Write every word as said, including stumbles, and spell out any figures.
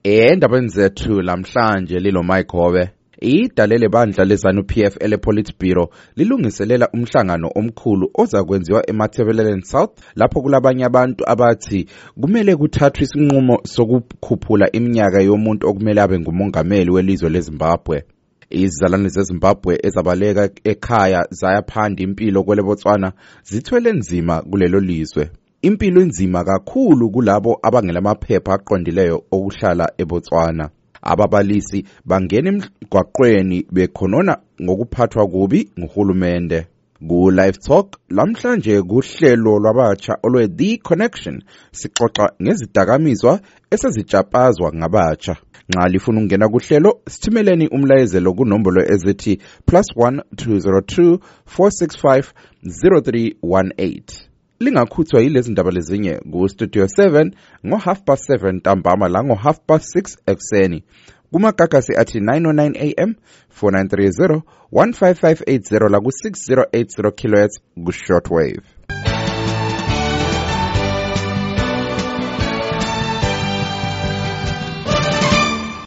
Endabeni zethu lamhlanje lilo Mike Hobe. Idalele bandla leZANU-P F ele Politburo lilungiselela umhlangano omkhulu ozakwenziwa eMatabeleland South lapho kulabanye abantu abathi kumele kuthathwe isinqumo sokukhuphula iminyaka yomuntu okumele abe ngumongameli welizwe leZimbabwe. Izizalwane zeZimbabwe ezabaleka ekhaya zayaphanda impilo kwele Botswana zithwele nzima kulelo lizwe. Impilo inzima kakhulu kulabo abangelamaphepha aqondileyo okuhlala eBotswana. Ababalisi bangena emgwaqweni bekhonona ngokuphathwa kubi nguhulumende. Ku Live Talk lamhlanje kuhlelo lwabatsha olwe The Connection sixoxa ngezidakamizwa esezitshapazwa ngabatsha. Nxa lifuna ukungena kuhlelo sithimeleni umlayezelo kunombolo ezithi plus one two zero two four six five zero three one eight. Lingakhuthwa yilezi ndaba lezinye ku Studio seven ngo half past seven ntambama la ngo half past six ekseni. Kumagagasi athi nine oh nine A M, four nine three zero, one five five eight zero la ku six zero eight zero kilohertz ku shortwave.